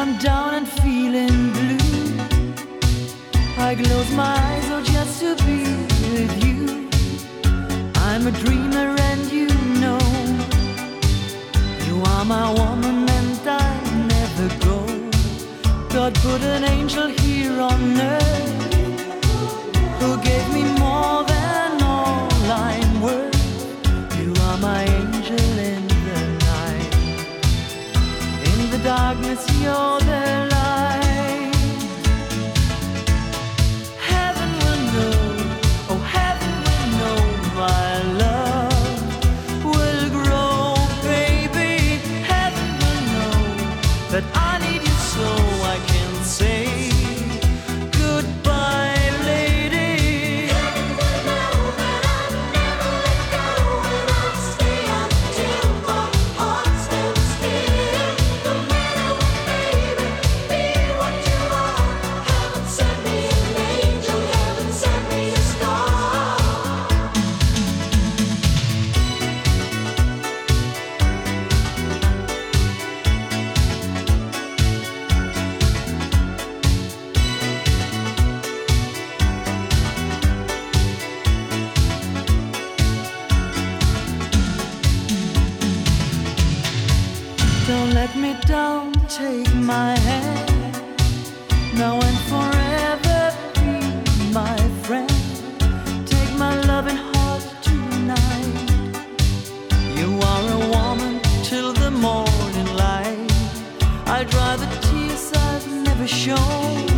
I'm down and feeling blue, I close my eyes, oh, just to be with you. I'm a dreamer and you know, you are my woman and I never go. God put an angel here on earth who gave me more than all I'm worth. You are my angel in the night, in the darkness you're the light. Heaven will know, oh heaven will know, my love will grow, baby. Heaven will know that I need you so I can say goodbye, lady. Heaven will know that I'll never let go, and I'll stay until my heart stands still. No matter what, baby, be what you are. Heaven sent me an angel, heaven sent me a star. Don't let me down, take my hand, now and forever be my friend. Take my loving heart tonight. You are a woman till the morning light. I dry the tears I've never shown.